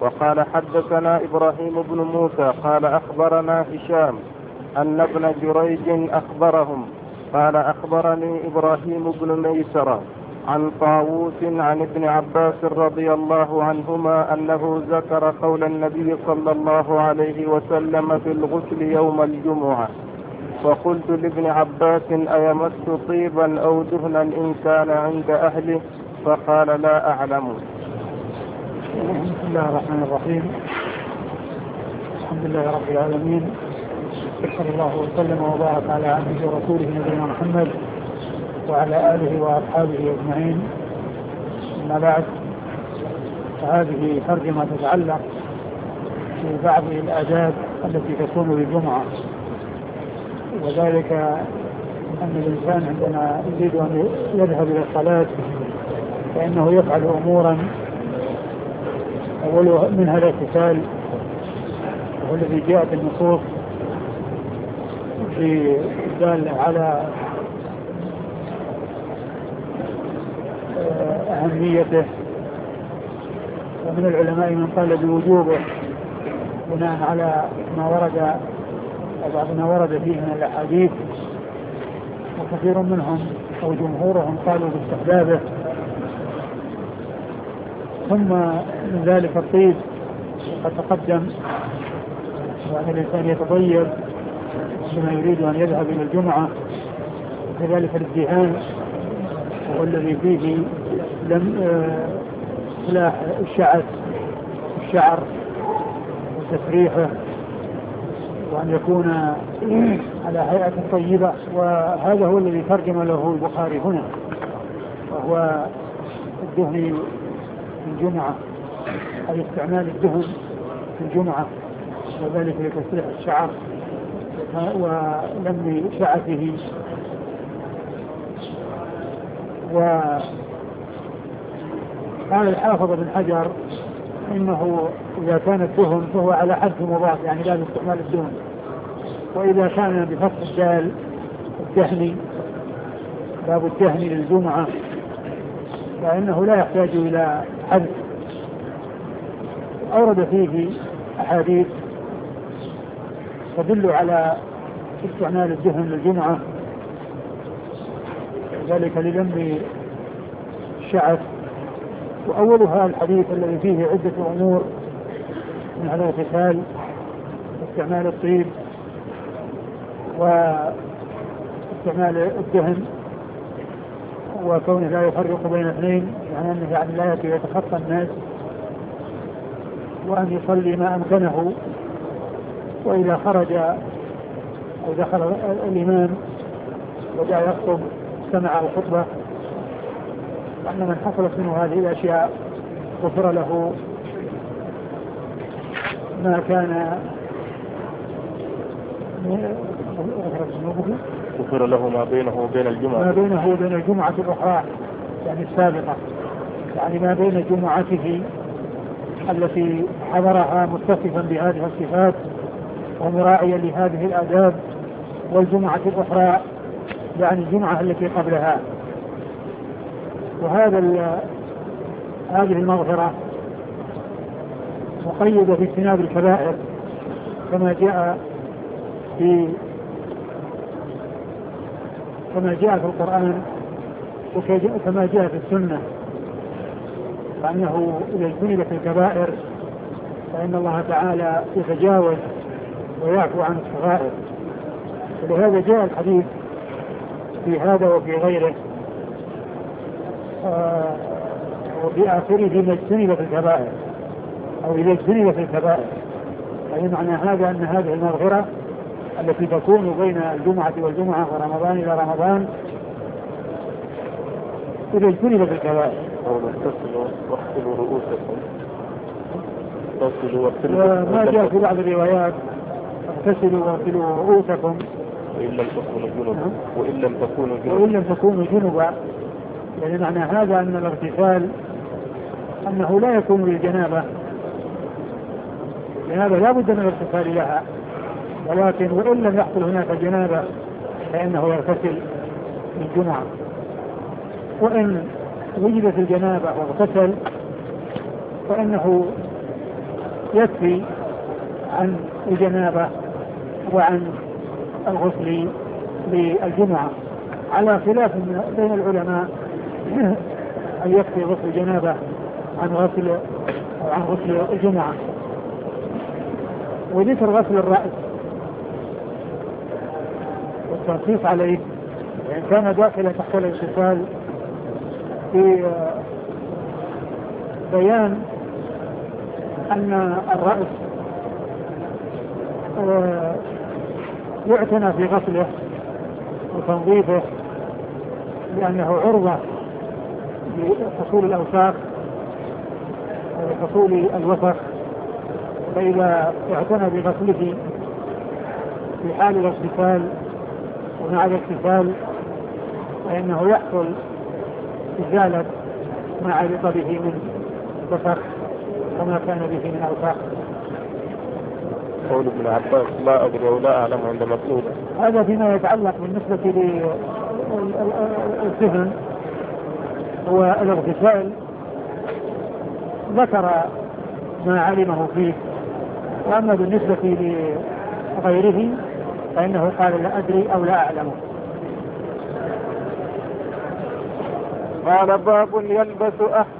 وقال حدثنا إبراهيم بن موسى قال أخبرنا هشام أن ابن جريج أخبرهم قال أخبرني إبراهيم بن ميسرة عن طاووس عن ابن عباس رضي الله عنهما أنه ذكر قول النبي صلى الله عليه وسلم في الغسل يوم الجمعة، فقلت لابن عباس أيمس طيبا أو دهنا إن كان عند أهله؟ فقال لا أعلم. بسم الله الرحمن الرحيم. الحمد لله رب العالمين، صلى الله وسلم وبارك على عبده ورسوله نبينا محمد وعلى آله وأصحابه أجمعين. أما بعد، فهذه ترجمة تتعلق ببعض الآداب التي تكون بالجمعة، وذلك أن الإنسان عندما يريد أن يذهب إلى الصلاة فإنه يفعل أمورا، أول منها الاغتسال، وهو الذي جاءت النصوص في الدالة على أهميته، ومن العلماء من قال بوجوبه بناء على ما ورد أو بعض ما ورد فيه من الأحاديث، وكثير منهم أو جمهورهم قالوا باستحبابه. ثم من ذلك الطيب قد تقدم، وأن الإنسان يتطيب لما يريد أن يذهب إلى الجمعة، وكذلك الازدهان وهو الذي فيه إصلاح الشعر وتسريحه، وأن يكون على هيئة طيبة. وهذا هو الذي ترجم له البخاري هنا، وهو الدهن في الجمعة، أي استعمال الدهن في الجمعة، وذلك لتسريح الشعر ولم شعثه. وقال الحافظ بن حجر إنه إذا كان الدهن فهو على حد مضاف، يعني لا باستعمال الدهن، وإذا كان بفتح الدال الدهني، باب الدهن للجمعة، فإنه لا يحتاج إلى حذف. أورد فيه أحاديث تدل على استعمال الدهن للجمعة، ذلك للم الشعث. وأولها الحديث الذي فيه عدة أمور من هذا الاغتسال واستعمال الطيب واستعمال الدهن، وكونه لا يفرق بين اثنين، يعني أنه لا يتخطى الناس، وأن يصلي ما أمكنه، وإذا خرج أو دخل الإمام وجاء يخطب سمع الخطبة، وأن من حصلت منه هذه الأشياء غفر له ما كان غفر له ما بينه وبين الجمعة الأخرى، يعني السابقة، يعني ما بين جمعته التي حضرها متصفا بهذه الصفات ومراعيا لهذه الآداب، والجمعة الأخرى يعني الجمعة التي قبلها. هذه المغفرة مقيدة في اجتناب الكبائر كما جاء في القرآن وكما جاء في السنة، فأنه إذا اجتنبت الكبائر فإن الله تعالى يتجاوز ويعفو عن الصغائر. ولهذا جاء الحديث في هذا وفي غيره وفي آخره فيما اجتنبت الكبائر أو إذا اجتنبت الكبائر، يعني معنى هذا أن هذه المغفرة التي تكون بين الجمعة والجمعة ورمضان إلى رمضان إذا اجتنبت الكبائر. واغسلوا رؤوسكم. وما جاء في بعض الروايات اغتسلوا واغسلوا رؤوسكم وإن لم تكونوا جنبا. يعني معنى هذا أن الاغتسال أنه لا يكون للجنابة، الجنابة لا بد من الاغتسال لها، ولكن وإن لم يحصل هناك جنابة فإنه يغتسل للجمعة. وإن وجدت الجنابة واغتسل فإنه يكفي عن الجنابة وعن الغسل للجمعة، على خلاف بين العلماء أن يكفي غسل الجنابة عن غسل الجمعة. وذكر غسل الرأس والتنصيص عليه يعني كان داخلا تحت الاتصال في بيان أن الرأس يعتنى في غسله وتنظيفه لأنه عرضة لحصول الأوساخ وحصول الوسخ، فإذا اعتنى بغسله في حال الاغتسال ومع الاغتسال فإنه يحصل إزالة ما علق به من وسخ وما كان به من أوساخ. قول ابن عباس لا أدري ولا أعلم عند مطلوب. هذا فيما يتعلق بالنسبة للدهن والاغتسال، ذكر ما علمه فيه، وأما بالنسبة لغيره فإنه قال لا أدري أو لا أعلمه. قال باب يلبس